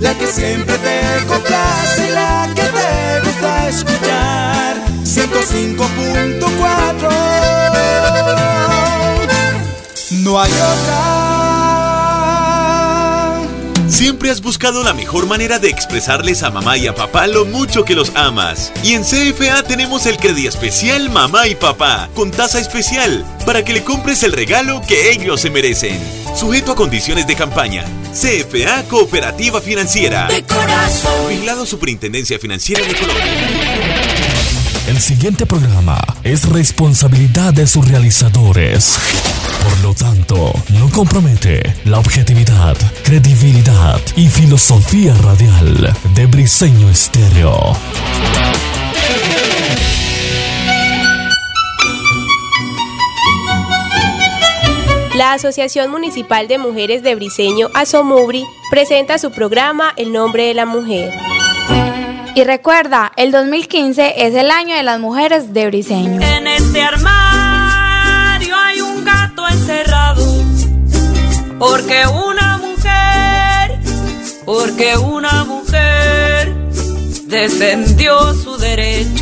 la que siempre te complace, la que te gusta escuchar. 105.4. No hay otra. Siempre has buscado la mejor manera de expresarles a mamá y a papá lo mucho que los amas. Y en CFA tenemos el Credi Especial Mamá y Papá, con tasa especial, para que le compres el regalo que ellos se merecen. Sujeto a condiciones de campaña. CFA Cooperativa Financiera. De corazón. Vigilado Superintendencia Financiera de Colombia. El siguiente programa es responsabilidad de sus realizadores. Por lo tanto, no compromete la objetividad, credibilidad y filosofía radial de Briseño Estéreo. La Asociación Municipal de Mujeres de Briseño, ASOMUBRI, presenta su programa El Nombre de la Mujer. Y recuerda, el 2015 es el año de las mujeres de Briseño. En este armario hay un gato encerrado, porque una mujer defendió su derecho.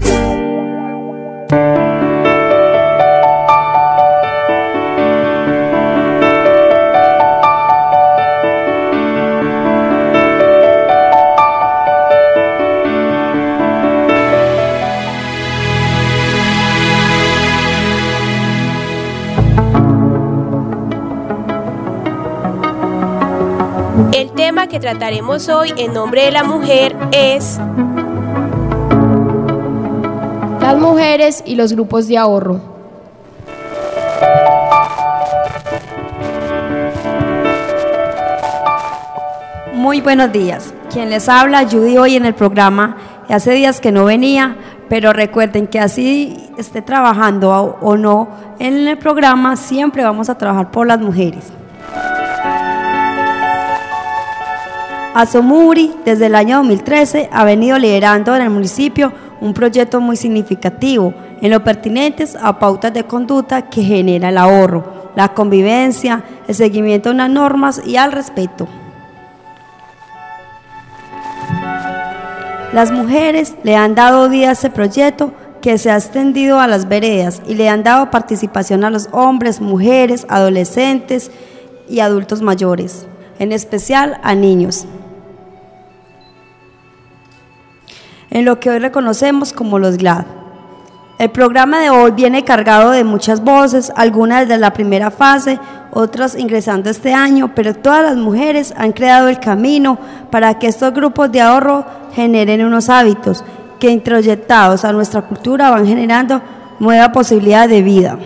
El tema que trataremos hoy en Nombre de la Mujer es las mujeres y los grupos de ahorro. Muy buenos días. Quien les habla, Judy, hoy en el programa. Hace días que no venía, pero recuerden que así esté trabajando o no en el programa, siempre vamos a trabajar por las mujeres. ASOMUBRI desde el año 2013 ha venido liderando en el municipio un proyecto muy significativo en lo pertinentes a pautas de conducta que genera el ahorro, la convivencia, el seguimiento de unas normas y al respeto. Las mujeres le han dado vida a este proyecto que se ha extendido a las veredas y le han dado participación a los hombres, mujeres, adolescentes y adultos mayores, en especial a niños, en lo que hoy reconocemos como los GLAD. El programa de hoy viene cargado de muchas voces, algunas desde la primera fase, otras ingresando este año, pero todas las mujeres han creado el camino para que estos grupos de ahorro generen unos hábitos que, introyectados a nuestra cultura, van generando nueva posibilidad de vida.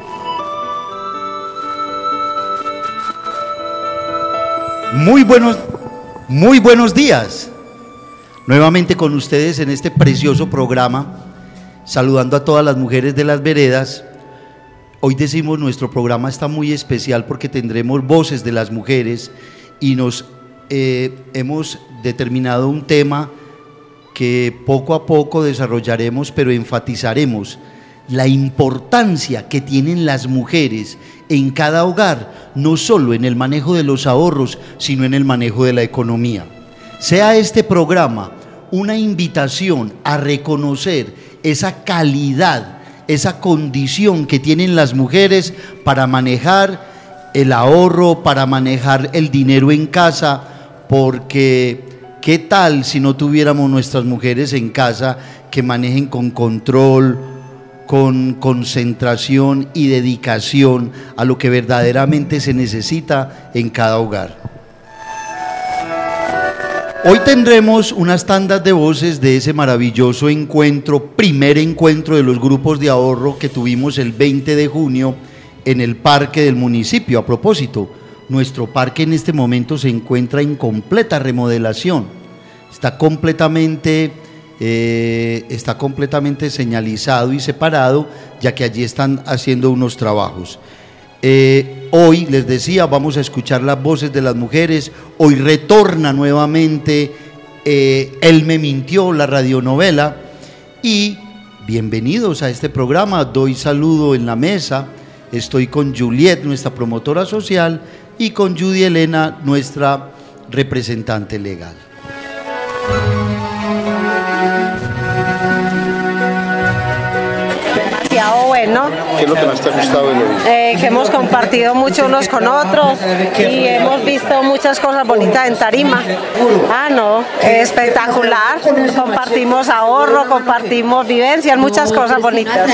Muy buenos días. Nuevamente con ustedes en este precioso programa, saludando a todas las mujeres de las veredas. Hoy decimos nuestro programa está muy especial porque tendremos voces de las mujeres y nos hemos determinado un tema que poco a poco desarrollaremos, pero enfatizaremos la importancia que tienen las mujeres en cada hogar, no solo en el manejo de los ahorros, sino en el manejo de la economía. Sea este programa una invitación a reconocer esa calidad, esa condición que tienen las mujeres para manejar el ahorro, para manejar el dinero en casa, porque ¿qué tal si no tuviéramos nuestras mujeres en casa que manejen con control, con concentración y dedicación a lo que verdaderamente se necesita en cada hogar? Hoy tendremos unas tandas de voces de ese maravilloso encuentro, primer encuentro de los grupos de ahorro que tuvimos el 20 de junio en el parque del municipio. A propósito, nuestro parque en este momento se encuentra en completa remodelación, está completamente señalizado y separado, ya que allí están haciendo unos trabajos. Hoy, les decía, vamos a escuchar las voces de las mujeres. Hoy retorna nuevamente Él me mintió, la radionovela. Y bienvenidos a este programa. Doy saludo en la mesa. Estoy con Juliet, nuestra promotora social, y con Judy Elena, nuestra representante legal. Demasiado bueno. ¿Qué es lo que más te ha gustado del evento? Que hemos compartido mucho unos con otros y hemos visto muchas cosas bonitas en tarima. Espectacular. Compartimos ahorro, compartimos vivencias, muchas cosas bonitas.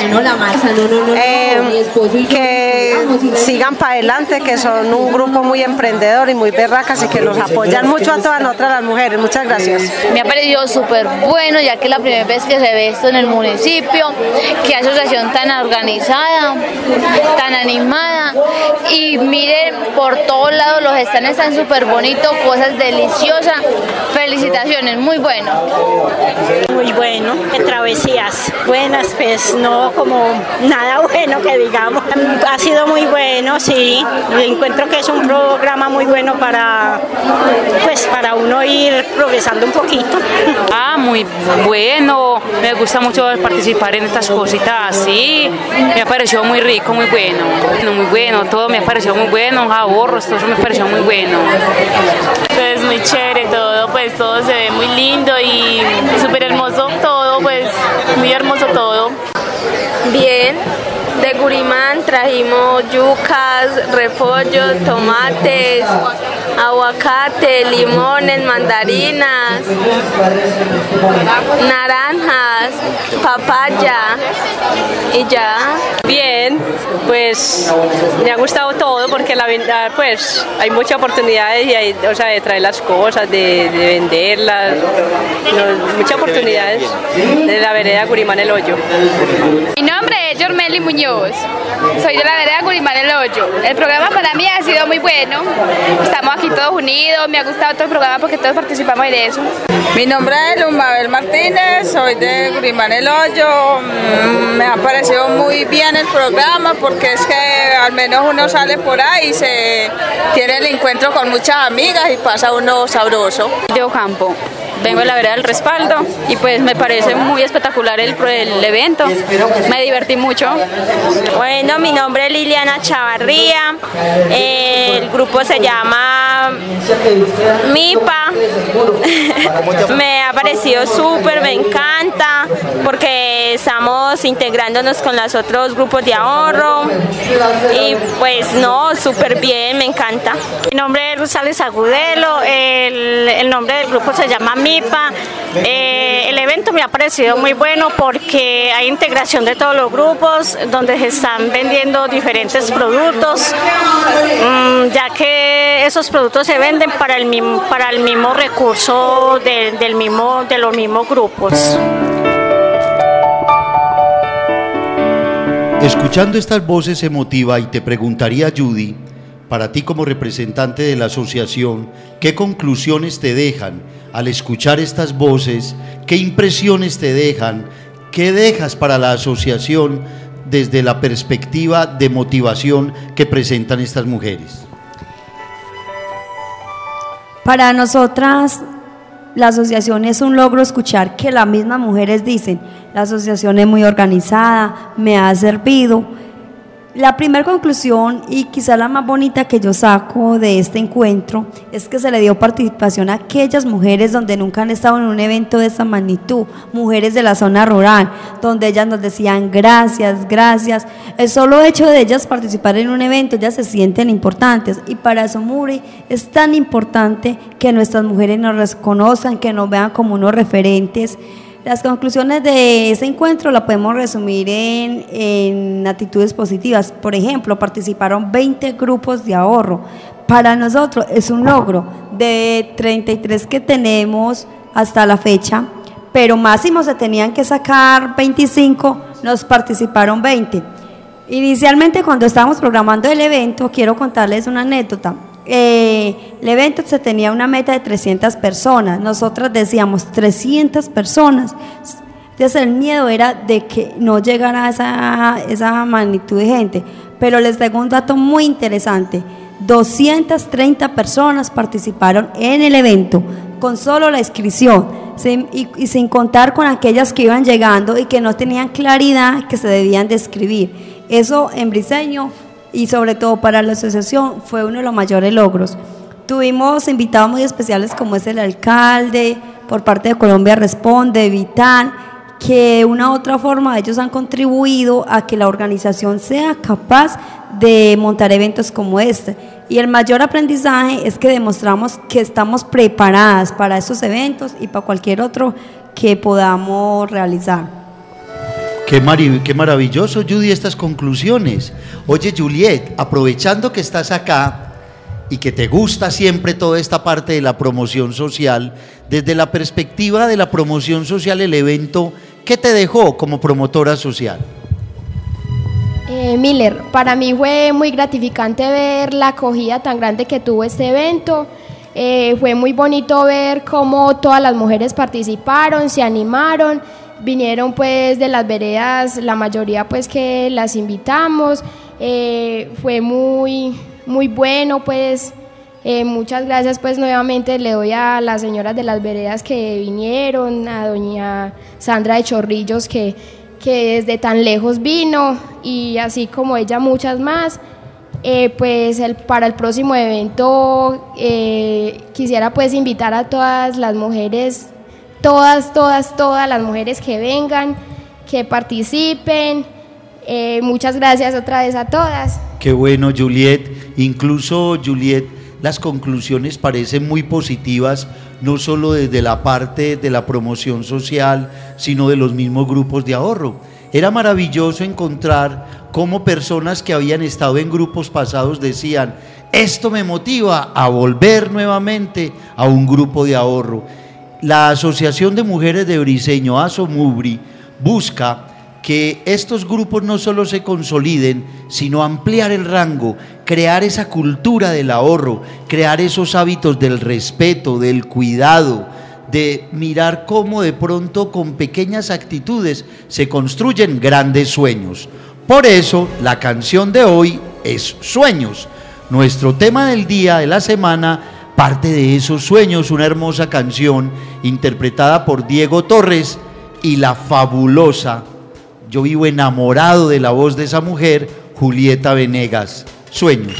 Que sigan para adelante, que son un grupo muy emprendedor y muy berracas y que nos apoyan mucho a todas nosotras las mujeres. Muchas gracias. Me ha parecido súper bueno, ya que es la primera vez que se ve esto en el municipio, que asociación tan organizada, tan animada, y miren, por todos lados los stands están súper bonitos, cosas deliciosas. Felicitaciones, muy bueno. Muy bueno, travesías buenas, pues no como nada bueno que digamos. Ha sido muy bueno, sí. Encuentro que es un programa muy bueno para uno ir progresando un poquito. Muy bueno. Me gusta mucho participar en estas cositas así. Me ha parecido muy rico, muy bueno. Muy bueno, todo me ha parecido muy bueno. Ahorros, todo eso me pareció muy bueno. Es muy chévere todo, pues todo se ve muy lindo y súper hermoso todo, pues muy hermoso todo. Bien, de Gurimán trajimos yucas, repollo, tomates, aguacate, limones, mandarinas, naranjas, papaya y ya. Bien, pues me ha gustado todo porque la verdad pues hay muchas oportunidades y hay, de traer las cosas, de venderlas, muchas oportunidades de la vereda Gurimán El Hoyo. Mi nombre es Yormeli Muñoz, soy de la vereda Gurimán El Hoyo. El programa para mí ha sido muy bueno, estamos aquí todos unidos, me ha gustado todo el programa porque todos participamos en eso. Mi nombre es Lumabel Martínez, soy de Gurimán El Hoyo. Me ha parecido muy bien el programa porque es que al menos uno sale por ahí y se tiene el encuentro con muchas amigas y pasa uno sabroso. De Ocampo. Vengo de la vereda del Respaldo y pues me parece muy espectacular el evento, me divertí mucho. Bueno, mi nombre es Liliana Chavarría, el grupo se llama MIPA, me ha parecido súper, me encanta porque estamos integrándonos con los otros grupos de ahorro y pues no, súper bien, me encanta. Mi nombre es Rosales Agudelo, el nombre del grupo se llama MIPA. El evento me ha parecido muy bueno porque hay integración de todos los grupos donde se están vendiendo diferentes productos, ya que esos productos se venden para el mismo recurso de los mismos grupos. Escuchando estas voces se motiva y te preguntaría, Judy, para ti como representante de la asociación, ¿qué conclusiones te dejan al escuchar estas voces? ¿Qué impresiones te dejan? ¿Qué dejas para la asociación desde la perspectiva de motivación que presentan estas mujeres? Para nosotras, la asociación es un logro escuchar que las mismas mujeres dicen, la asociación es muy organizada, me ha servido. La primera conclusión y quizá la más bonita que yo saco de este encuentro es que se le dio participación a aquellas mujeres donde nunca han estado en un evento de esta magnitud, mujeres de la zona rural, donde ellas nos decían gracias, gracias. El solo hecho de ellas participar en un evento, ellas se sienten importantes y para eso Muri es tan importante que nuestras mujeres nos reconozcan, que nos vean como unos referentes. Las conclusiones de ese encuentro la podemos resumir en actitudes positivas. Por ejemplo, participaron 20 grupos de ahorro. Para nosotros es un logro de 33 que tenemos hasta la fecha, pero máximo se tenían que sacar 25, nos participaron 20. Inicialmente cuando estábamos programando el evento, quiero contarles una anécdota. El evento se tenía una meta de 300 personas, nosotras decíamos 300 personas, entonces el miedo era de que no llegara esa magnitud de gente, pero les traigo un dato muy interesante, 230 personas participaron en el evento, con solo la inscripción, y sin contar con aquellas que iban llegando y que no tenían claridad que se debían de inscribir. Eso en Briceño y sobre todo para la asociación fue uno de los mayores logros. Tuvimos invitados muy especiales como es el alcalde, por parte de Colombia Responde, Vital, que de una u otra forma ellos han contribuido a que la organización sea capaz de montar eventos como este. Y el mayor aprendizaje es que demostramos que estamos preparadas para estos eventos y para cualquier otro que podamos realizar. Qué maravilloso, Judy, estas conclusiones. Oye, Juliet, aprovechando que estás acá y que te gusta siempre toda esta parte de la promoción social, desde la perspectiva de la promoción social, el evento, ¿qué te dejó como promotora social? Miller, para mí fue muy gratificante ver la acogida tan grande que tuvo este evento. Fue muy bonito ver cómo todas las mujeres participaron, se animaron, vinieron pues de las veredas, la mayoría pues que las invitamos. Fue muy bueno pues. Muchas gracias pues nuevamente le doy a las señoras de las veredas que vinieron, a doña Sandra de Chorrillos que desde tan lejos vino, y así como ella muchas más. Pues para el próximo evento quisiera pues invitar a todas las mujeres, todas las mujeres que vengan, que participen. Muchas gracias otra vez a todas. Qué bueno, Juliet. Incluso, Juliet, las conclusiones parecen muy positivas, no solo desde la parte de la promoción social, sino de los mismos grupos de ahorro. Era maravilloso encontrar cómo personas que habían estado en grupos pasados decían: esto me motiva a volver nuevamente a un grupo de ahorro. La Asociación de Mujeres de Briceño, ASOMUBRI, busca que estos grupos no solo se consoliden, sino ampliar el rango, crear esa cultura del ahorro, crear esos hábitos del respeto, del cuidado, de mirar cómo de pronto con pequeñas actitudes se construyen grandes sueños. Por eso la canción de hoy es Sueños. Nuestro tema del día, de la semana, parte de esos sueños, una hermosa canción interpretada por Diego Torres y la fabulosa, yo vivo enamorado de la voz de esa mujer, Julieta Venegas. Sueños.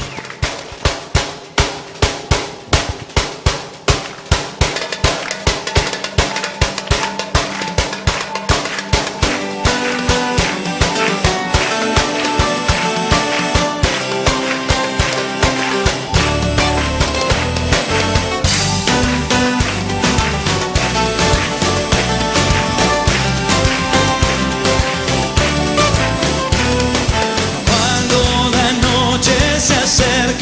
Cuando la noche se acerca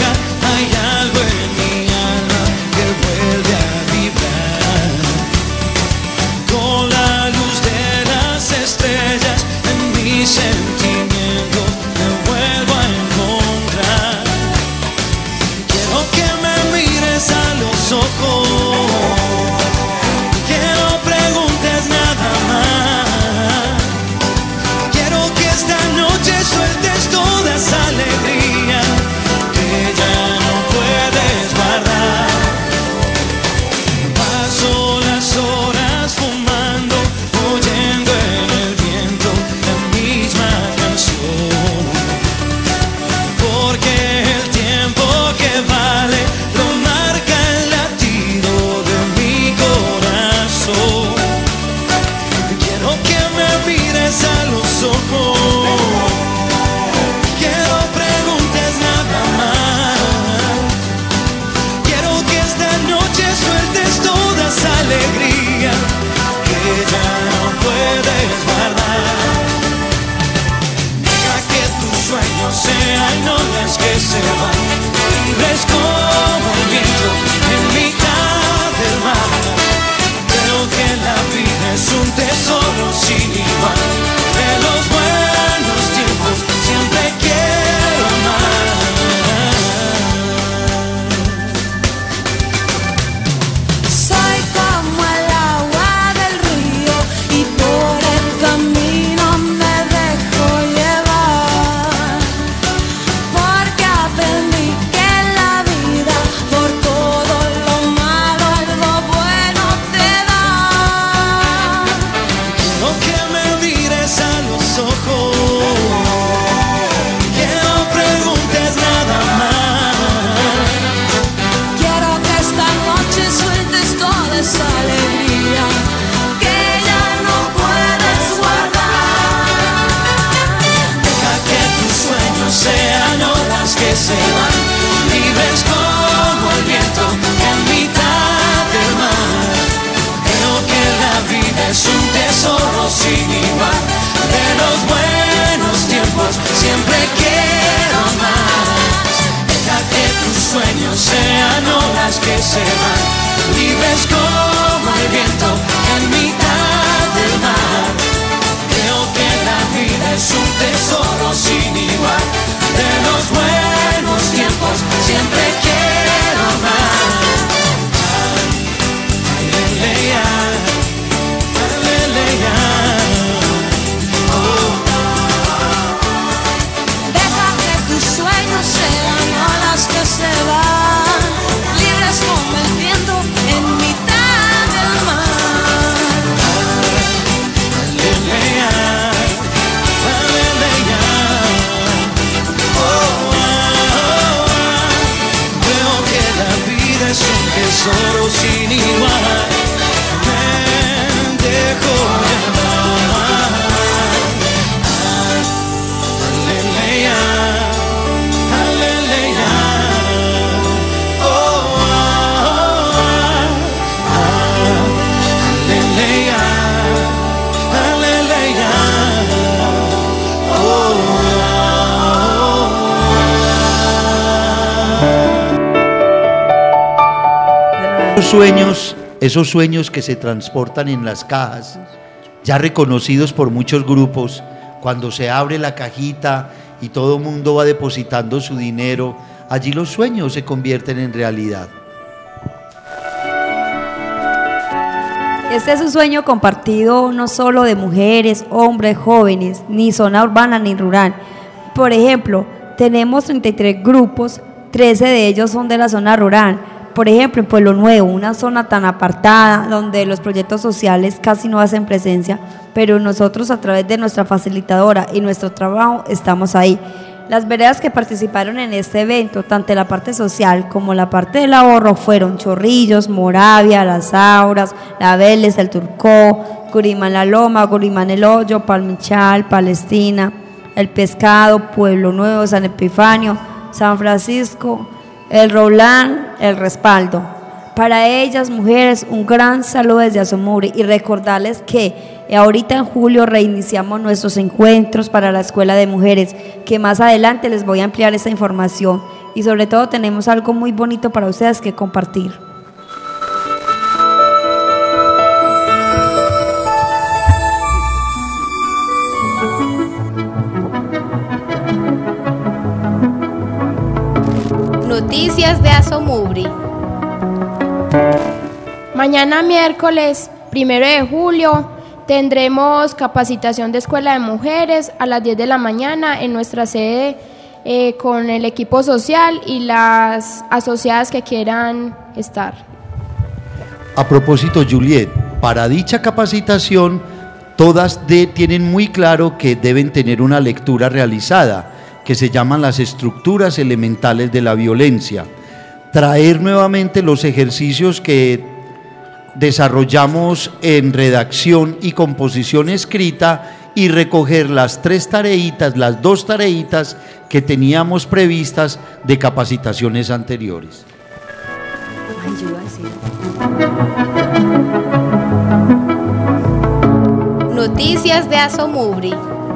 van, libres como el viento en mitad del mar. Creo que la vida es un tesoro sin igual. De los buenos tiempos siempre quiero más. Deja que tus sueños sean olas que se van, libres como el viento en mitad del mar. Creo que la vida es un tesoro sin igual. De los buenos tiempos siempre quiero más. Aleluya, aleluya. Deja que tus sueños sean olas que se van, libres como el viento en mitad del mar. Aleluya, aleluya. Veo que la vida es un tesoro sin igual. Me dejo llamar. Aleluya, aleluya. Aleluya, aleluya. Esos sueños que se transportan en las cajas, ya reconocidos por muchos grupos, cuando se abre la cajita y todo el mundo va depositando su dinero, allí los sueños se convierten en realidad. Este es un sueño compartido no solo de mujeres, hombres, jóvenes, ni zona urbana ni rural. Por ejemplo, tenemos 33 grupos, 13 de ellos son de la zona rural. Por ejemplo, en Pueblo Nuevo, una zona tan apartada donde los proyectos sociales casi no hacen presencia, pero nosotros a través de nuestra facilitadora y nuestro trabajo estamos ahí. Las veredas que participaron en este evento, tanto la parte social como la parte del ahorro, fueron Chorrillos, Moravia, Las Auras, La Vélez, El Turcó, Gurimán La Loma, Gurimán El Hoyo, Palmichal, Palestina, El Pescado, Pueblo Nuevo, San Epifanio, San Francisco, El Roldán, El Respaldo. Para ellas, mujeres, un gran saludo desde Azomuri y recordarles que ahorita en julio reiniciamos nuestros encuentros para la Escuela de Mujeres, que más adelante les voy a ampliar esta información y sobre todo tenemos algo muy bonito para ustedes que compartir. Noticias de Azomuri. Mañana miércoles 1 de julio tendremos capacitación de Escuela de Mujeres a las 10 de la mañana en nuestra sede con el equipo social y las asociadas que quieran estar. A propósito, Juliet, para dicha capacitación todas tienen muy claro que deben tener una lectura realizada que se llaman las estructuras elementales de la violencia. Traer nuevamente los ejercicios que desarrollamos en redacción y composición escrita y recoger las 2 tareitas que teníamos previstas de capacitaciones anteriores. Noticias de Azomuri.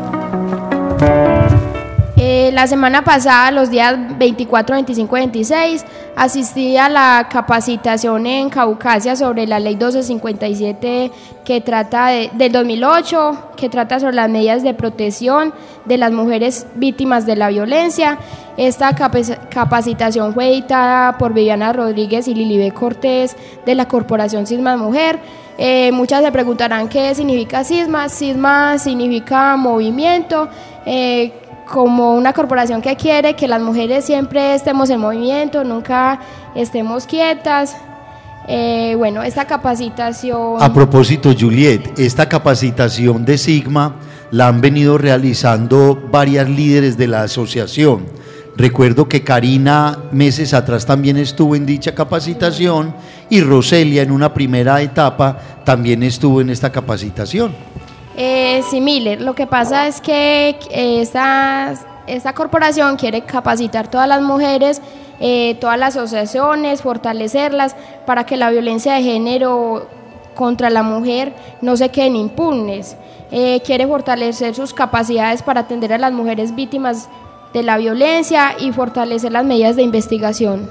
La semana pasada, los días 24, 25 y 26, asistí a la capacitación en Caucasia sobre la ley 1257 que trata del 2008, que trata sobre las medidas de protección de las mujeres víctimas de la violencia. Esta capacitación fue editada por Viviana Rodríguez y Lilibet Cortés de la Corporación Sisma Mujer. Muchas se preguntarán qué significa Sisma. Sisma significa movimiento, como una corporación que quiere que las mujeres siempre estemos en movimiento, nunca estemos quietas. Bueno, esta capacitación... A propósito, Juliet, esta capacitación de Sigma la han venido realizando varias líderes de la asociación. Recuerdo que Karina meses atrás también estuvo en dicha capacitación y Roselia en una primera etapa también estuvo en esta capacitación. Sí, Miller, lo que pasa es que esta corporación quiere capacitar todas las mujeres, todas las asociaciones, fortalecerlas para que la violencia de género contra la mujer no se queden impunes. Quiere fortalecer sus capacidades para atender a las mujeres víctimas de la violencia y fortalecer las medidas de investigación.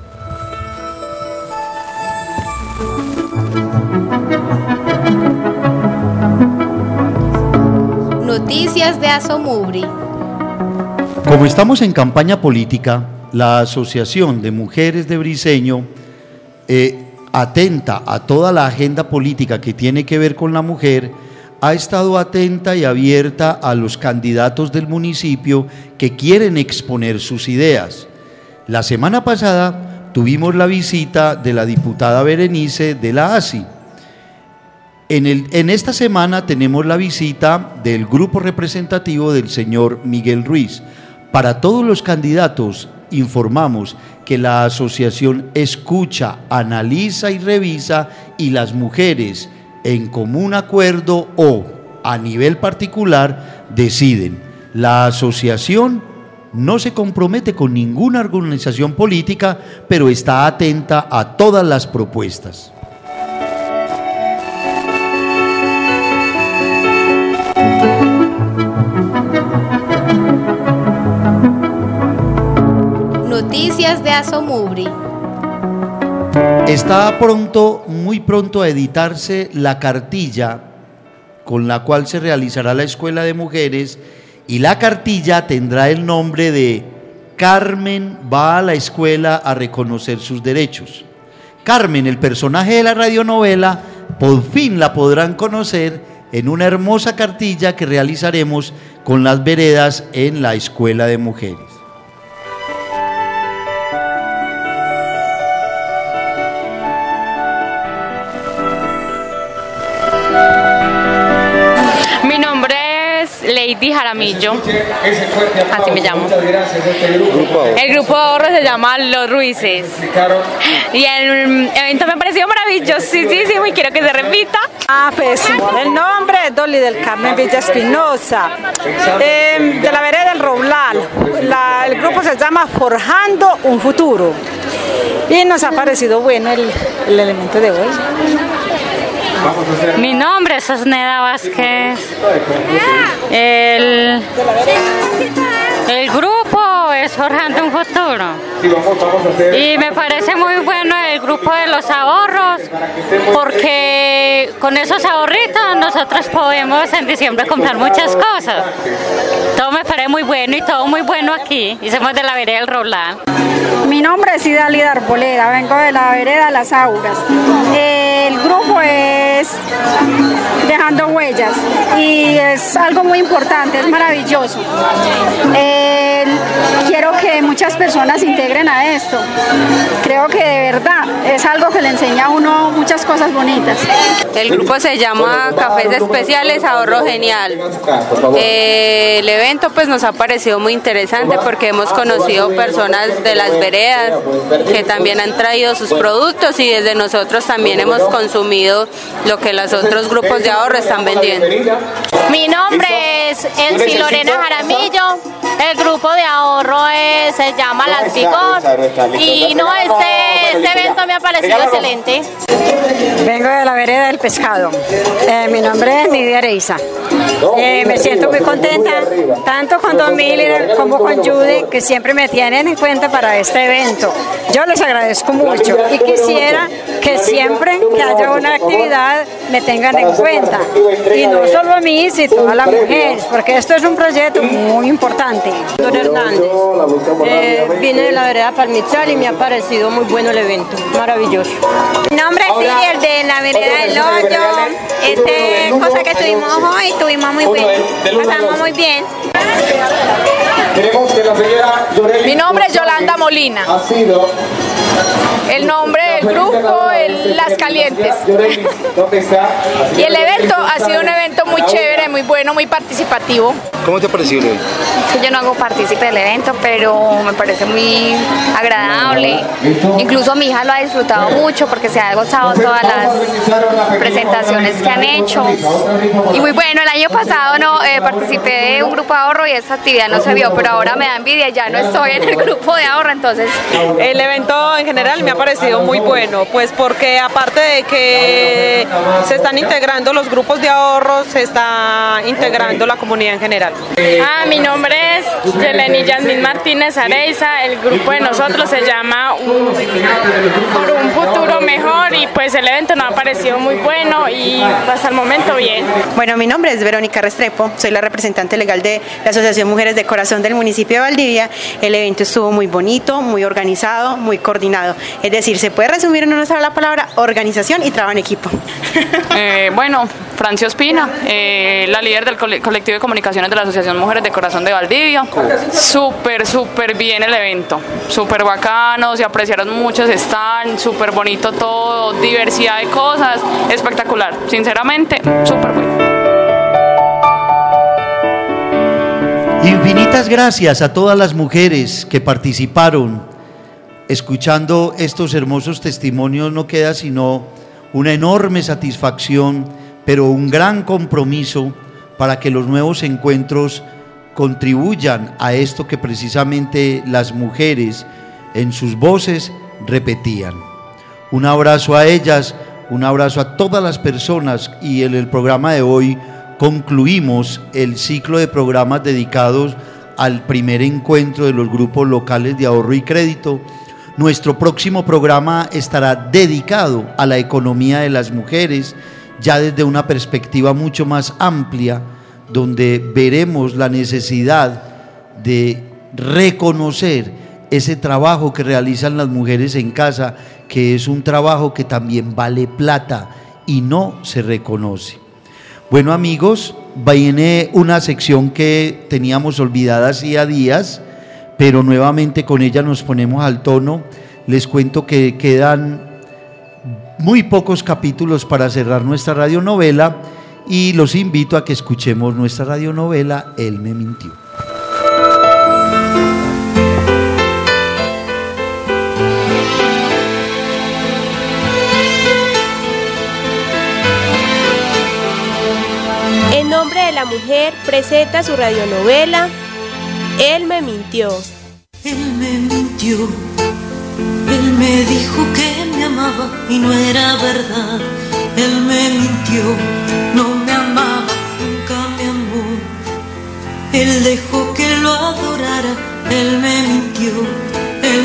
Noticias de Asomubri. Como estamos en campaña política, la Asociación de Mujeres de Briceño atenta a toda la agenda política que tiene que ver con la mujer, ha estado atenta y abierta a los candidatos del municipio que quieren exponer sus ideas. La semana pasada tuvimos la visita de la diputada Berenice de la ASI. En esta semana tenemos la visita del grupo representativo del señor Miguel Ruiz. Para todos los candidatos informamos que la asociación escucha, analiza y revisa, y las mujeres en común acuerdo o a nivel particular deciden. La asociación no se compromete con ninguna organización política, pero está atenta a todas las propuestas. Noticias de Asomubri. Está muy pronto a editarse la cartilla con la cual se realizará la Escuela de Mujeres, y la cartilla tendrá el nombre de Carmen va a la escuela a reconocer sus derechos. Carmen, el personaje de la radionovela, por fin la podrán conocer en una hermosa cartilla que realizaremos con las veredas en la Escuela de Mujeres. Lady Jaramillo, así me llamo. El grupo de ahorro se llama Los Ruices. Y el evento me ha parecido maravillosísimo y quiero que se repita. Pésimo. El nombre es Dolly del Carmen Villa Espinosa, de la vereda del Roblal. El grupo se llama Forjando un Futuro. Y nos ha parecido bueno el elemento de hoy. Mi nombre es Osneda Vázquez. El grupo es Forjando un Futuro. Y me parece muy bueno el grupo de los ahorros, porque con esos ahorritos nosotros podemos en diciembre comprar muchas cosas. Todo me parece muy bueno y todo muy bueno aquí. Y somos de la vereda del Roblán. Mi nombre es Idalida Arboleda, vengo de la vereda Las Auras. El grupo es Dejando Huellas y es algo muy importante, es maravilloso. Quiero que muchas personas se integren a esto. Creo que de verdad es algo que le enseña a uno muchas cosas bonitas. El grupo se llama Cafés Especiales Ahorro Genial. El evento pues nos ha parecido muy interesante porque hemos conocido personas de las veredas que también han traído sus productos y desde nosotros también hemos consumido lo que los otros grupos de ahorro están vendiendo. Mi nombre es Elsie Lorena Jaramillo, el grupo de ahorro se llama Las Vigor y no, este evento me ha parecido excelente. Vengo de la vereda del Pescado, mi nombre es Nidia Areiza. Me siento muy contenta, tanto con Don Mili como con Judy, que siempre me tienen en cuenta para este evento. Yo les agradezco mucho y quisiera que siempre que haya una actividad me tengan en cuenta. Y no solo a mí, sino a todas las mujeres, porque esto es un proyecto muy importante. Don Hernández, vine de la vereda Palmizal y me ha parecido muy bueno el evento, maravilloso. Mi nombre es Fidel de la vereda del Hoyo. Cosa que tuvimos hoy, tuvimos muy bueno, pasamos muy bien. Mi nombre es Yolanda Molina. El nombre del grupo es Las Calientes. Y el evento ha sido un evento muy chévere, muy bueno, muy participativo. ¿Cómo te ha parecido el evento? Yo no hago partícipe del evento, pero me parece muy agradable. Incluso mi hija lo ha disfrutado mucho porque se ha gozado todas las presentaciones que han hecho. Y muy bueno, el año pasado participé de un grupo de ahorro y esa actividad no se vio, pero ahora me da envidia, ya no estoy en el grupo de ahorro, entonces... El evento en general me ha parecido muy bueno, pues porque aparte de que se están integrando los grupos de ahorro, se está integrando la comunidad en general. Mi nombre es Yeleni Yasmín Martínez Areiza, el grupo de nosotros se llama Por un futuro mejor y pues el evento nos ha parecido muy bueno y hasta el momento bien. Bueno, mi nombre es Verónica Restrepo, soy la representante legal de la Asociación Mujeres de Corazón del municipio de Valdivia. El evento estuvo muy bonito, muy organizado, muy coordinado, es decir, se puede resumir en una sola palabra: organización y trabajo en equipo. Bueno, Francia Ospina, la líder del colectivo de comunicaciones de la Asociación Mujeres de Corazón de Valdivia. Súper bien el evento, súper bacano, se apreciaron muchos stands, súper bonito todo, diversidad de cosas, espectacular, sinceramente, súper bueno. Infinitas gracias a todas las mujeres que participaron. Escuchando estos hermosos testimonios no queda sino una enorme satisfacción, pero un gran compromiso para que los nuevos encuentros contribuyan a esto que precisamente las mujeres en sus voces repetían. Un abrazo a ellas, un abrazo a todas las personas, y en el programa de hoy concluimos el ciclo de programas dedicados al primer encuentro de los grupos locales de ahorro y crédito. Nuestro próximo programa estará dedicado a la economía de las mujeres, ya desde una perspectiva mucho más amplia, donde veremos la necesidad de reconocer ese trabajo que realizan las mujeres en casa, que es un trabajo que también vale plata y no se reconoce. Bueno, amigos, viene una sección que teníamos olvidada hacía días, pero nuevamente con ella nos ponemos al tono. Les cuento que quedan muy pocos capítulos para cerrar nuestra radionovela y los invito a que escuchemos nuestra radionovela Él me mintió. En nombre de la mujer presenta su radionovela Él me mintió. Él me mintió, él me dijo que me amaba y no era verdad. Él me mintió, no me amaba, nunca me amó. Él dejó que lo adorara, él me mintió, él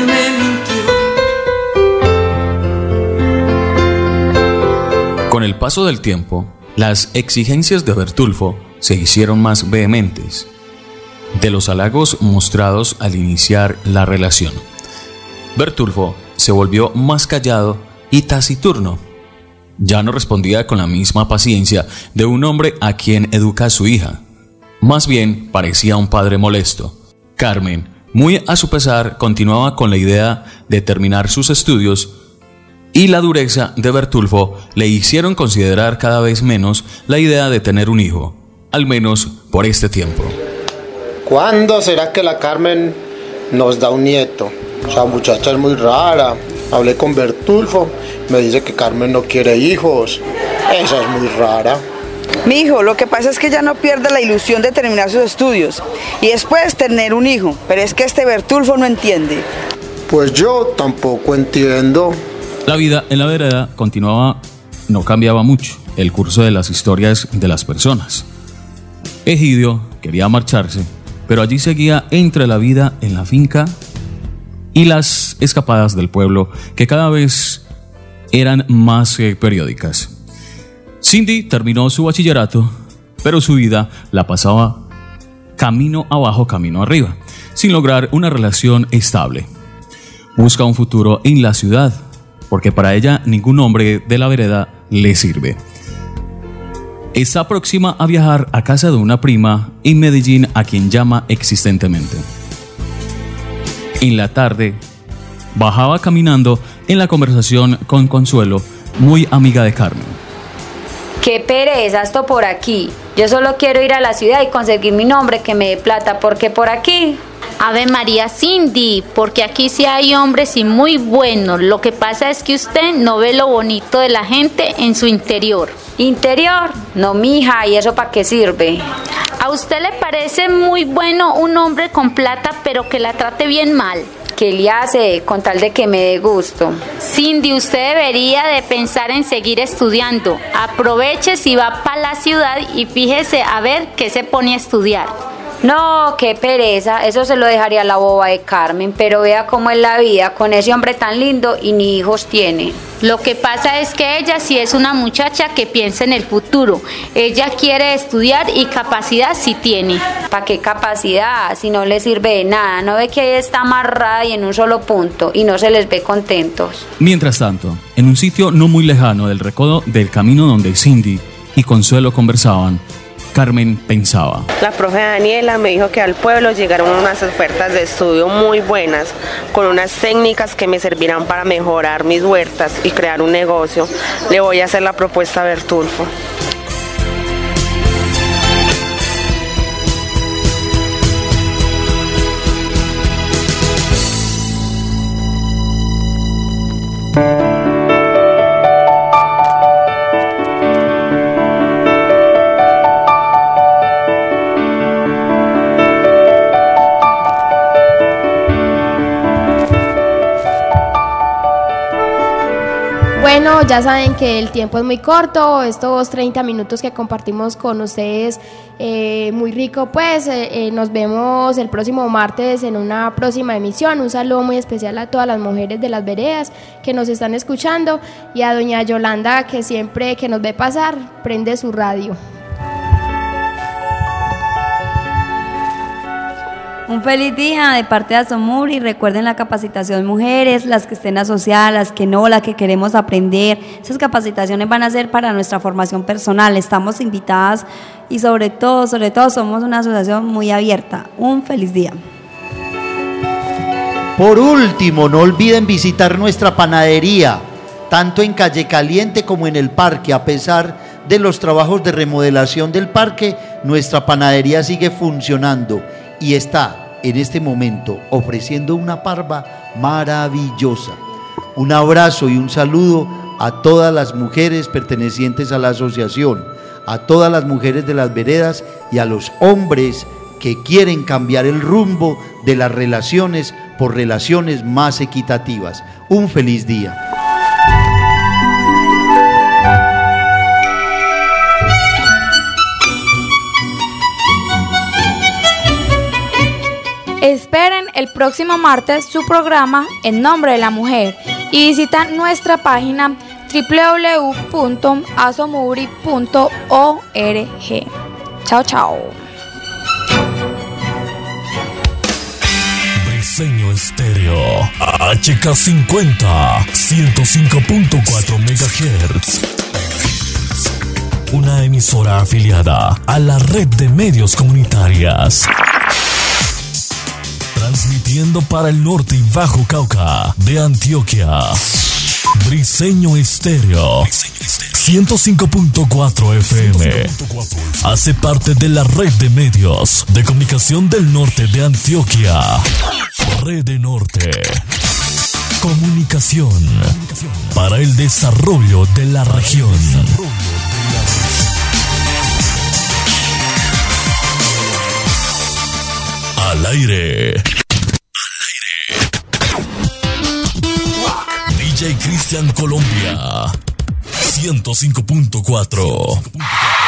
me mintió. Con el paso del tiempo, las exigencias de Bertulfo se hicieron más vehementes de los halagos mostrados al iniciar la relación. Bertulfo se volvió más callado y taciturno. Ya no respondía con la misma paciencia de un hombre a quien educa a su hija. Más bien parecía un padre molesto. Carmen, muy a su pesar, continuaba con la idea de terminar sus estudios, y la dureza de Bertulfo le hicieron considerar cada vez menos la idea de tener un hijo, al menos por este tiempo. ¿Cuándo será que la Carmen nos da un nieto? Esa muchacha es muy rara. Hablé con Bertulfo, me dice que Carmen no quiere hijos. Esa es muy rara. Mi hijo, lo que pasa es que ya no pierde la ilusión de terminar sus estudios y después tener un hijo, pero es que este Bertulfo no entiende. Pues yo tampoco entiendo. La vida en la vereda continuaba, no cambiaba mucho el curso de las historias de las personas. Egidio quería marcharse, pero allí seguía entre la vida en la finca y las escapadas del pueblo, que cada vez eran más periódicas. Cindy terminó su bachillerato, pero su vida la pasaba camino abajo, camino arriba, sin lograr una relación estable. Busca un futuro en la ciudad, porque para ella ningún hombre de la vereda le sirve. Está próxima a viajar a casa de una prima en Medellín, a quien llama existentemente. En la tarde, bajaba caminando en la conversación con Consuelo, muy amiga de Carmen. Qué pereza esto por aquí. Yo solo quiero ir a la ciudad y conseguir mi nombre que me dé plata, porque por aquí... Ave María Cindy, porque aquí sí hay hombres y muy buenos. Lo que pasa es que usted no ve lo bonito de la gente en su interior. ¿Interior? No, mija, ¿y eso para qué sirve? ¿A usted le parece muy bueno un hombre con plata pero que la trate bien mal? ¿Qué le hace con tal de que me dé gusto? Cindy, usted debería de pensar en seguir estudiando. Aproveche si va para la ciudad y fíjese a ver qué se pone a estudiar. No, qué pereza, eso se lo dejaría a la boba de Carmen, pero vea cómo es la vida con ese hombre tan lindo y ni hijos tiene. Lo que pasa es que ella sí es una muchacha que piensa en el futuro. Ella quiere estudiar y capacidad sí tiene. ¿Para qué capacidad? Si no le sirve de nada. ¿No ve que ella está amarrada y en un solo punto y no se les ve contentos? Mientras tanto, en un sitio no muy lejano del recodo del camino donde Cindy y Consuelo conversaban, Carmen pensaba. La profe Daniela me dijo que al pueblo llegaron unas ofertas de estudio muy buenas, con unas técnicas que me servirán para mejorar mis huertas y crear un negocio. Le voy a hacer la propuesta a Bertulfo. Bueno, ya saben que el tiempo es muy corto, estos 30 minutos que compartimos con ustedes, muy rico, pues nos vemos el próximo martes en una próxima emisión. Un saludo muy especial a todas las mujeres de las veredas que nos están escuchando y a doña Yolanda, que siempre que nos ve pasar prende su radio. Un feliz día de parte de Asomubri. Recuerden la capacitación mujeres, las que estén asociadas, las que no, las que queremos aprender. Esas capacitaciones van a ser para nuestra formación personal. Estamos invitadas y sobre todo somos una asociación muy abierta. Un feliz día. Por último, no olviden visitar nuestra panadería, tanto en Calle Caliente como en el parque. A pesar de los trabajos de remodelación del parque, nuestra panadería sigue funcionando y está en este momento ofreciendo una parva maravillosa. Un abrazo y un saludo a todas las mujeres pertenecientes a la asociación, a todas las mujeres de las veredas y a los hombres que quieren cambiar el rumbo de las relaciones por relaciones más equitativas. Un feliz día. Esperen el próximo martes su programa En Nombre de la Mujer y visitan nuestra página www.asomubri.org. Chao, chao. Briseño Estéreo HK50 105.4 MHz. Una emisora afiliada a la red de medios comunitarias. Transmitiendo para el norte y Bajo Cauca de Antioquia. Briseño Estéreo 105.4 FM. Hace parte de la red de medios de comunicación del norte de Antioquia. Red Norte. Comunicación para el desarrollo de la región. Al aire. DJ Cristian Colombia 105.4.